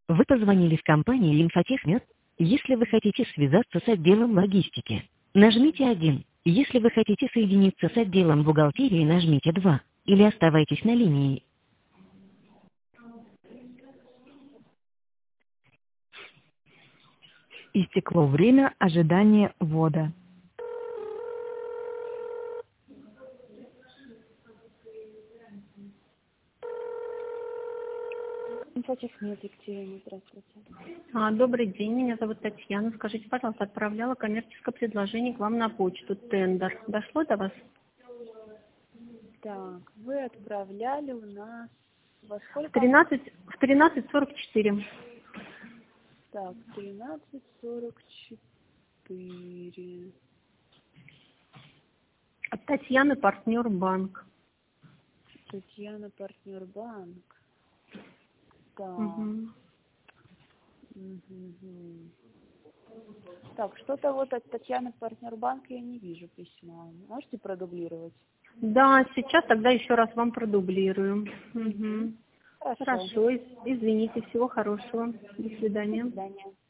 Вы позвонили в компанию «Лимфотехмет». Если вы хотите связаться с отделом логистики, нажмите 1. Если вы хотите соединиться с отделом бухгалтерии, нажмите 2. Или оставайтесь на линии. Истекло время ожидания ввода. Лимфотехмет, Екатерина, здравствуйте. Добрый день, меня зовут Татьяна. Скажите, пожалуйста, отправляла коммерческое предложение к вам на почту, тендер. Дошло до вас? Так, вы отправляли у нас во В сколько? 13:44. Так, 13:44. От Татьяны, партнер банк. Татьяна, партнер банк. Так. Мгм. Мгм. Так, что-то вот от Татьяны, партнер банка я не вижу письма. Можете продублировать? Да, сейчас тогда еще раз вам продублирую. Мгм. Хорошо. Хорошо, извините, всего хорошего. До свидания. До свидания.